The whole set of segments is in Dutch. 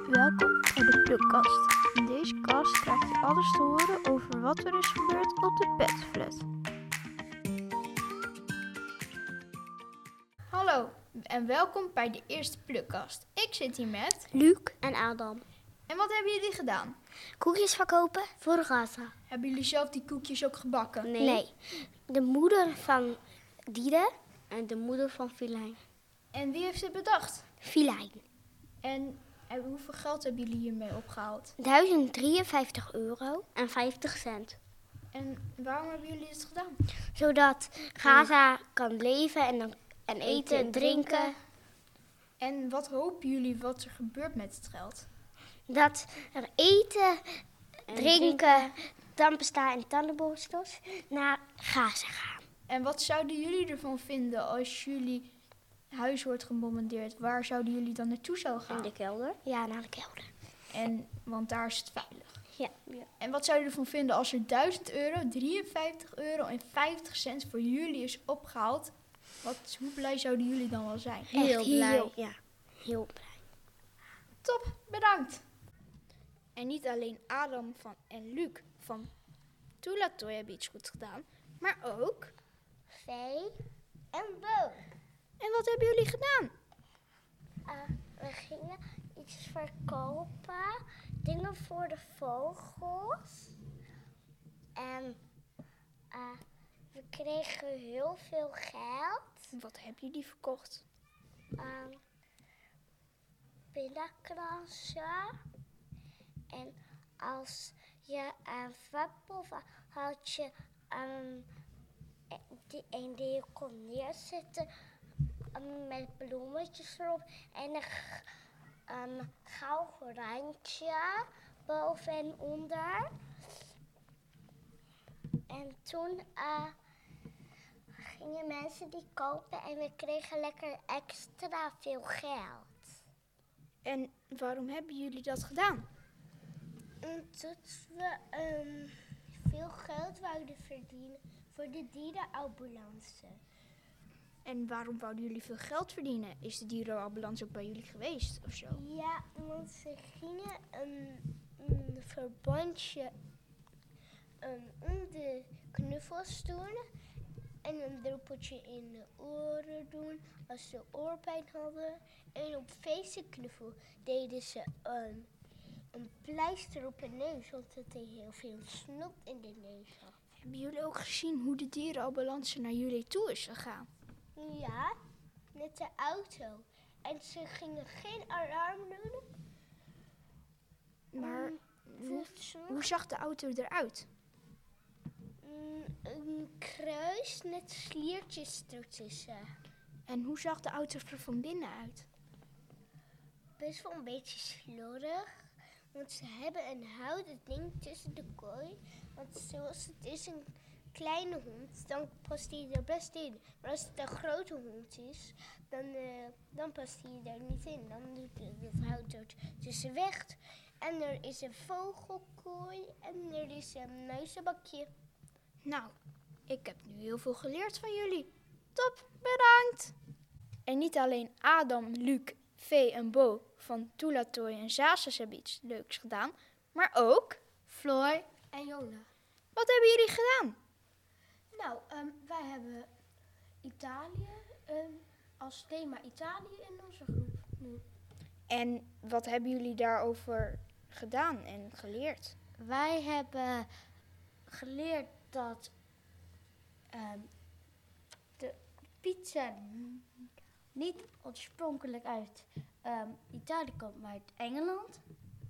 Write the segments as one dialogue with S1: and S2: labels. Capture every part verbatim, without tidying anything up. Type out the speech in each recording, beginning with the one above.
S1: Welkom bij de Plugkast. In deze kast krijg je alles te horen over wat er is gebeurd op de petflat. Hallo en welkom bij de eerste Plugkast. Ik zit hier met
S2: Luc en Adam.
S1: En wat hebben jullie gedaan?
S2: Koekjes verkopen voor de Gaza.
S1: Hebben jullie zelf die koekjes ook gebakken?
S2: Nee. nee. De moeder van Diede en de moeder van Filijn.
S1: En wie heeft dit bedacht?
S2: Filijn.
S1: En, en hoeveel geld hebben jullie hiermee opgehaald?
S2: duizend drieënvijftig euro en vijftig cent.
S1: En waarom hebben jullie dit gedaan?
S2: Zodat Gaza kan leven en, dan, en eten,
S1: eten
S2: en drinken.
S1: En wat hopen jullie wat er gebeurt met het geld?
S2: Dat er eten, en drinken, tandpasta en tandenborstels naar Gaza gaan.
S1: En wat zouden jullie ervan vinden als jullie huis wordt gebombardeerd? Waar zouden jullie dan naartoe zouden gaan?
S2: In de kelder? Ja, naar de kelder.
S1: En, want daar is het veilig.
S2: Ja. ja.
S1: En wat zou je ervan vinden als er duizend euro, drieënvijftig euro en vijftig cent voor jullie is opgehaald? Wat, hoe blij zouden jullie dan wel zijn?
S2: Heel blij. Heel, ja, heel blij.
S1: Top, bedankt. En niet alleen Adam van en Luc van Toelatoy hebben iets goed gedaan, maar ook
S2: Vee en Bo.
S1: En wat hebben jullie gedaan?
S2: Uh, we gingen iets verkopen, dingen voor de vogels. En uh, we kregen heel veel geld.
S1: Wat hebben jullie verkocht?
S2: Uh, pindakakrassen. En als je een vetpot had je um, die, een die je kon neerzetten um, met bloemetjes erop en een um, gouden randje boven en onder. En toen uh, gingen mensen die kopen en we kregen lekker extra veel geld.
S1: En waarom hebben jullie dat gedaan?
S2: Omdat we um, veel geld wouden verdienen voor de dierenambulance.
S1: En waarom wouden jullie veel geld verdienen? Is de dierenambulance ook bij jullie geweest of zo?
S2: Ja, want ze gingen een, een verbandje um, om de knuffels doen. En een druppeltje in de oren doen als ze oorpijn hadden. En op feestenknuffel deden ze um, een pleister op hun neus, want het deed heel veel snot in de neus had.
S1: Hebben jullie ook gezien hoe de dierenambulance naar jullie toe is gegaan?
S2: Ja, met de auto. En ze gingen geen alarm doen.
S1: Maar
S2: um,
S1: hoe, hoe zag de auto eruit?
S2: Um, een kruis met sliertjes ertussen.
S1: En hoe zag de auto er van binnen uit?
S2: Best wel een beetje slordig. Want ze hebben een houten ding tussen de kooi. Want zoals het is een kleine hond, dan past die er best in. Maar als het een grote hond is, dan, uh, dan past die er niet in. Dan doet het hout er tussen weg. En er is een vogelkooi en er is een muizenbakje.
S1: Nou, ik heb nu heel veel geleerd van jullie. Top, bedankt! En niet alleen Adam, Luc, Vee en Bo van Toelatoy en Zazes hebben iets leuks gedaan, maar ook
S3: Floor en Jona.
S1: Wat hebben jullie gedaan?
S3: Nou, um, wij hebben Italië um, als thema Italië in onze groep nu.
S1: En wat hebben jullie daarover gedaan en geleerd?
S3: Wij hebben geleerd dat um, de pizza niet oorspronkelijk uit um, Italië komt, maar uit Engeland.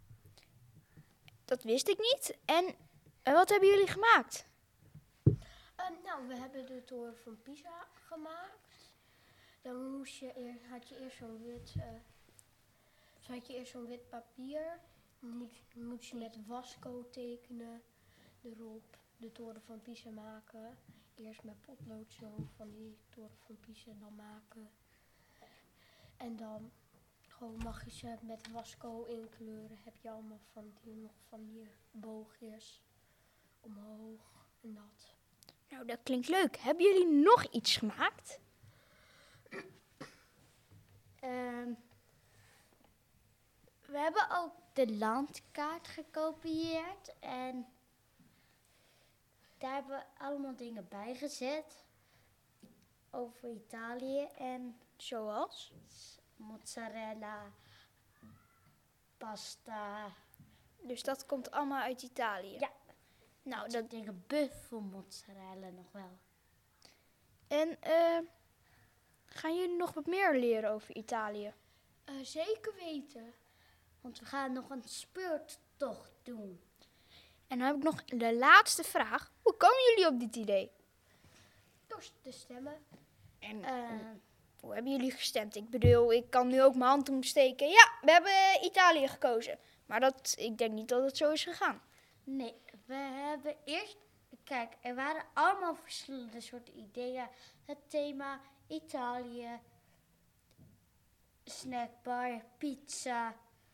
S1: Dat wist ik niet. En uh, wat hebben jullie gemaakt?
S3: Um, nou, we hebben de toren van Pisa gemaakt. Dan moest je eer, had je eerst zo'n wit, uh, zo had je eerst zo'n wit papier. Dan moet, moet je met wasco tekenen, erop de toren van Pisa maken. Eerst met potlood zo van die toren van Pisa dan maken. En dan gewoon mag je ze met wasco inkleuren. Heb je allemaal van die, nog van die boogjes omhoog en dat.
S1: Nou, dat klinkt leuk. Hebben jullie nog iets gemaakt?
S3: Um, we
S4: we hebben ook de landkaart gekopieerd en daar hebben we allemaal dingen bij gezet over Italië en
S1: Zoals?
S4: mozzarella, pasta.
S1: Dus dat komt allemaal uit Italië?
S4: Ja.
S1: Nou,
S4: Dat
S1: dat...
S4: dingen buffelmozzarella nog wel.
S1: En eh, gaan jullie nog wat meer leren over Italië?
S3: Uh, zeker weten.
S4: Want we gaan nog een speurtocht doen.
S1: En dan heb ik nog de laatste vraag. Hoe komen jullie op dit idee?
S3: Door te stemmen.
S1: En
S4: Uh,
S1: hoe hebben jullie gestemd? Ik bedoel, ik kan nu ook mijn hand omsteken. Ja, we hebben Italië gekozen. Maar dat, ik denk niet dat het zo is gegaan.
S4: nee, we hebben eerst... Kijk, er waren allemaal verschillende soorten ideeën. Het thema Italië, snackbar, pizza,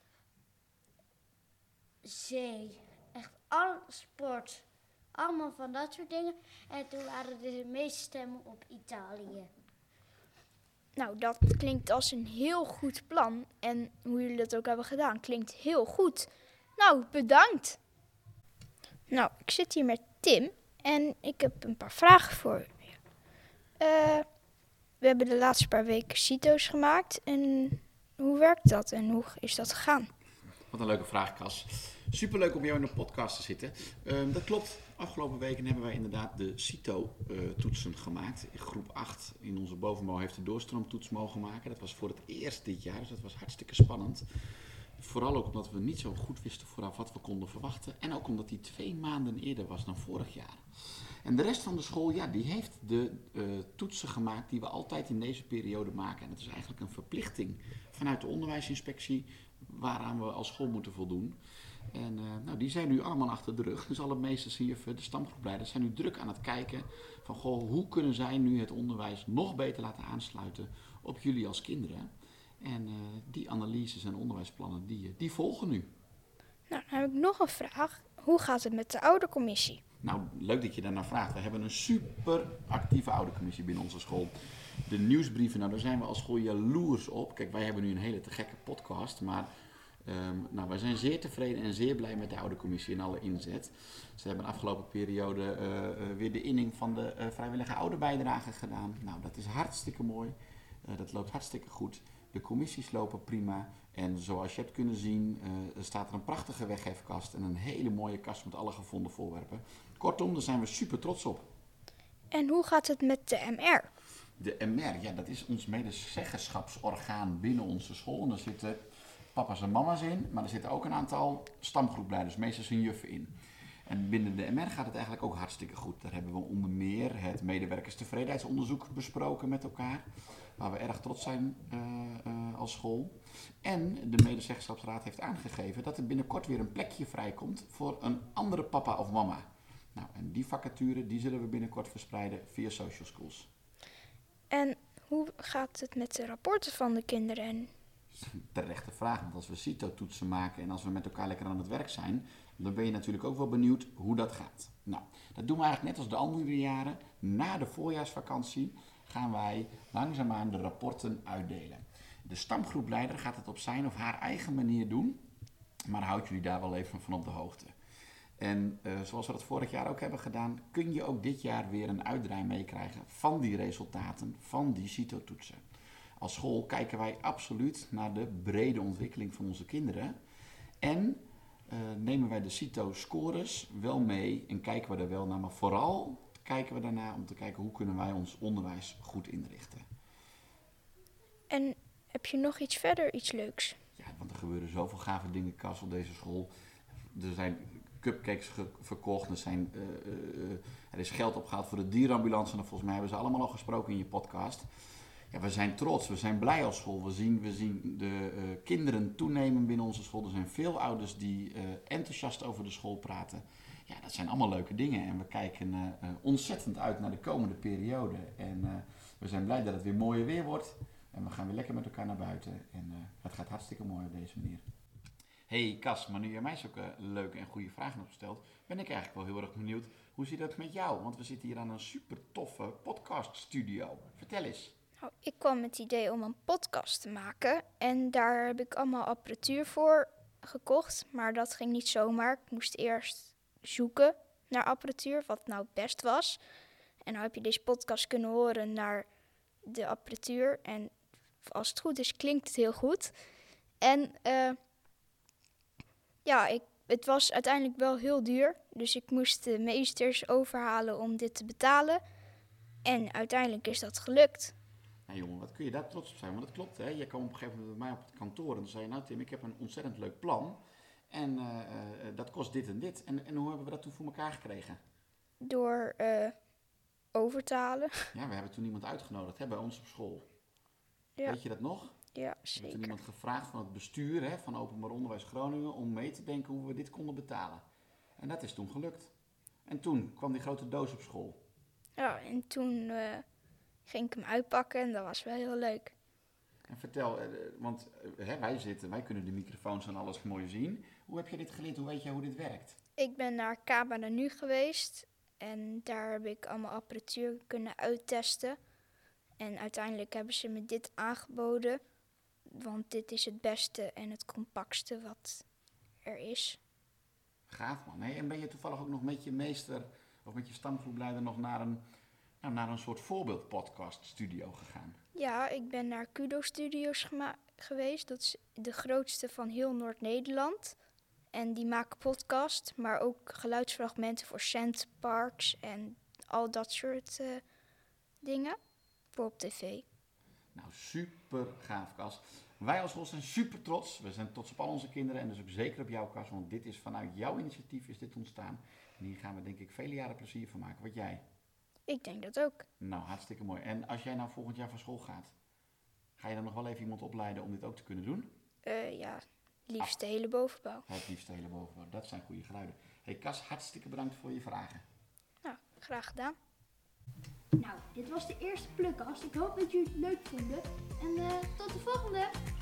S4: zee, echt al sport. Allemaal van dat soort dingen. En toen waren de meeste stemmen op Italië.
S1: Nou, dat klinkt als een heel goed plan. En hoe jullie dat ook hebben gedaan, klinkt heel goed. Nou, bedankt. Nou, ik zit hier met Tim en ik heb een paar vragen voor je. Uh, we hebben de laatste paar weken CITO's gemaakt. En hoe werkt dat en hoe is dat gegaan?
S5: Wat een leuke vraag, Cas. Superleuk om jou in de podcast te zitten. Uh, dat klopt. Afgelopen weken hebben wij inderdaad de CITO-toetsen uh, gemaakt. In groep acht in onze bovenbouw heeft de doorstroomtoets mogen maken. Dat was voor het eerst dit jaar, dus dat was hartstikke spannend. Vooral ook omdat we niet zo goed wisten vooraf wat we konden verwachten. En ook omdat die twee maanden eerder was dan vorig jaar. En de rest van de school, ja, die heeft de uh, toetsen gemaakt die we altijd in deze periode maken. En dat is eigenlijk een verplichting vanuit de onderwijsinspectie waaraan we als school moeten voldoen. En uh, nou, die zijn nu allemaal achter de rug. Dus alle meesters hier, de stamgroepleiders, zijn nu druk aan het kijken van goh, hoe kunnen zij nu het onderwijs nog beter laten aansluiten op jullie als kinderen. En uh, die analyses en onderwijsplannen, die, die volgen nu.
S1: Nou, dan heb ik nog een vraag. Hoe gaat het met de oudercommissie?
S5: Nou, leuk dat je daarnaar vraagt. We hebben een super actieve oudercommissie binnen onze school. De nieuwsbrieven, nou daar zijn we als school jaloers op. Kijk, wij hebben nu een hele te gekke podcast, maar um, nou, wij zijn zeer tevreden en zeer blij met de oudercommissie en alle inzet. Ze hebben de afgelopen periode uh, uh, weer de inning van de uh, vrijwillige ouderbijdrage gedaan. Nou, dat is hartstikke mooi. Uh, dat loopt hartstikke goed. De commissies lopen prima. En zoals je hebt kunnen zien, uh, staat er een prachtige weggeefkast en een hele mooie kast met alle gevonden voorwerpen. Kortom, daar zijn we super trots op.
S1: En hoe gaat het met de M R?
S5: De M R, ja, dat is ons medezeggenschapsorgaan binnen onze school. En daar zitten papa's en mama's in, maar er zitten ook een aantal stamgroepleiders, meesters en juffen in. En binnen de M R gaat het eigenlijk ook hartstikke goed. Daar hebben we onder meer het medewerkerstevredenheidsonderzoek besproken met elkaar. Waar we erg trots zijn uh, uh, als school. En de medezeggenschapsraad heeft aangegeven dat er binnenkort weer een plekje vrijkomt voor een andere papa of mama. Nou, en die vacature die zullen we binnenkort verspreiden via social schools.
S1: En hoe gaat het met de rapporten van de kinderen? En...
S5: Terechte vraag, want als we CITO-toetsen maken en als we met elkaar lekker aan het werk zijn, dan ben je natuurlijk ook wel benieuwd hoe dat gaat. Nou, dat doen we eigenlijk net als de andere jaren. Na de voorjaarsvakantie gaan wij langzaamaan de rapporten uitdelen. De stamgroepleider gaat het op zijn of haar eigen manier doen, maar houdt jullie daar wel even van op de hoogte. En uh, zoals we dat vorig jaar ook hebben gedaan, kun je ook dit jaar weer een uitdraai meekrijgen van die resultaten, van die CITO-toetsen. Als school kijken wij absoluut naar de brede ontwikkeling van onze kinderen. En uh, nemen wij de CITO-scores wel mee en kijken we er wel naar, maar vooral kijken we daarna om te kijken hoe kunnen wij ons onderwijs goed inrichten.
S1: En heb je nog iets verder, iets leuks?
S5: Ja, want er gebeuren zoveel gave dingen, Cas, op deze school. Er zijn cupcakes ge- verkocht, er, zijn, uh, uh, er is geld opgehaald voor de dierenambulance. En volgens mij hebben ze allemaal al gesproken in je podcast. Ja, we zijn trots, we zijn blij als school. We zien, we zien de uh, kinderen toenemen binnen onze school. Er zijn veel ouders die uh, enthousiast over de school praten. Ja, dat zijn allemaal leuke dingen. En we kijken uh, uh, ontzettend uit naar de komende periode. En uh, we zijn blij dat het weer mooier weer wordt. En we gaan weer lekker met elkaar naar buiten. En uh, het gaat hartstikke mooi op deze manier. Hey Cas, maar nu jij mij zulke leuke en goede vragen hebt gesteld, ben ik eigenlijk wel heel erg benieuwd. Hoe zit het met jou? Want we zitten hier aan een super toffe podcast studio. Vertel eens.
S1: Nou, ik kwam met het idee om een podcast te maken. En daar heb ik allemaal apparatuur voor gekocht. Maar dat ging niet zomaar. Ik moest eerst zoeken naar apparatuur, wat nou het best was. En nou heb je deze podcast kunnen horen naar de apparatuur. En als het goed is, klinkt het heel goed. En uh, ja, ik, het was uiteindelijk wel heel duur. Dus ik moest de meesters overhalen om dit te betalen. En uiteindelijk is dat gelukt.
S5: Nou jongen, wat kun je daar trots op zijn? Want dat klopt, hè? Je kwam op een gegeven moment bij mij op het kantoor en dan zei je, nou Tim, ik heb een ontzettend leuk plan. En uh, uh, dat kost dit en dit. En, en hoe hebben we dat toen voor elkaar gekregen?
S1: Door uh, over te halen.
S5: Ja, we hebben toen iemand uitgenodigd, hè, bij ons op school.
S1: Ja.
S5: Weet je dat nog?
S1: Ja,
S5: We hebben
S1: zeker.
S5: toen iemand gevraagd van het bestuur, hè, van Openbaar Onderwijs Groningen om mee te denken hoe we dit konden betalen. En dat is toen gelukt. En toen kwam die grote doos op school.
S1: Ja, en toen uh, ging ik hem uitpakken en dat was wel heel leuk.
S5: En vertel, uh, want uh, hè, wij zitten, wij kunnen de microfoons en alles mooi zien. Hoe heb je dit geleerd? Hoe weet jij hoe dit werkt?
S1: Ik ben naar Kaba Nu geweest en daar heb ik allemaal apparatuur kunnen uittesten. En uiteindelijk hebben ze me dit aangeboden, want dit is het beste en het compactste wat er is.
S5: Gaaf man. Hey, en ben je toevallig ook nog met je meester of met je stamgroepleider nog naar een, nou, naar een soort voorbeeldpodcast studio gegaan?
S1: Ja, ik ben naar Kudo Studios gema- geweest. Dat is de grootste van heel Noord-Nederland. En die maken podcast, maar ook geluidsfragmenten voor Centerparks en al dat soort uh, dingen voor op tv.
S5: Nou, super gaaf, Cas. Wij als school zijn super trots. We zijn trots op al onze kinderen en dus ook zeker op jou, Cas. Want dit is vanuit jouw initiatief is dit ontstaan. En hier gaan we denk ik vele jaren plezier van maken. Wat jij?
S1: Ik denk dat ook.
S5: Nou, hartstikke mooi. En als jij nou volgend jaar van school gaat, ga je dan nog wel even iemand opleiden om dit ook te kunnen doen?
S1: Uh, ja, liefst de hele bovenbouw.
S5: Het liefst de hele bovenbouw. Dat zijn goede geluiden. Hey Cas, hartstikke bedankt voor je vragen.
S1: Nou, graag gedaan.
S6: Nou, dit was de eerste Plukkast. Ik hoop dat jullie het leuk vonden. En uh, tot de volgende!